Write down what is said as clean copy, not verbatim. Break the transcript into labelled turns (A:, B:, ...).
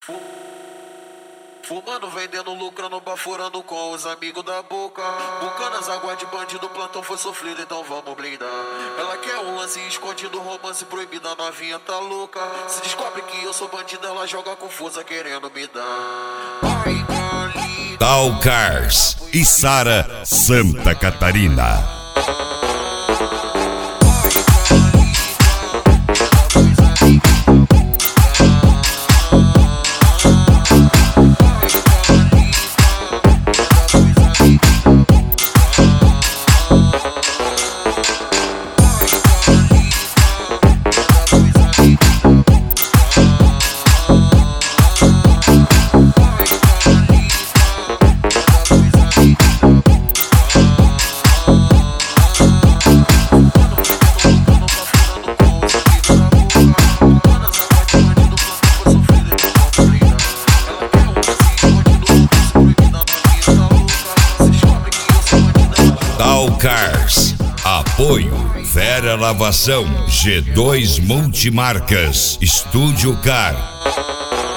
A: Fumando, vendendo, lucrando, baforando com os amigos da boca. Bucanas, água de bandido, plantão foi sofrido, então vamos blindar. Ela quer um lance escondido, romance proibido, a novinha tá louca. Se descobre que eu sou bandido, ela joga confusa querendo me dar.
B: Tal Cars e Sara, Santa Catarina. Tal Cars, apoio Vera Lavação, G2 Multimarcas, Estúdio Car.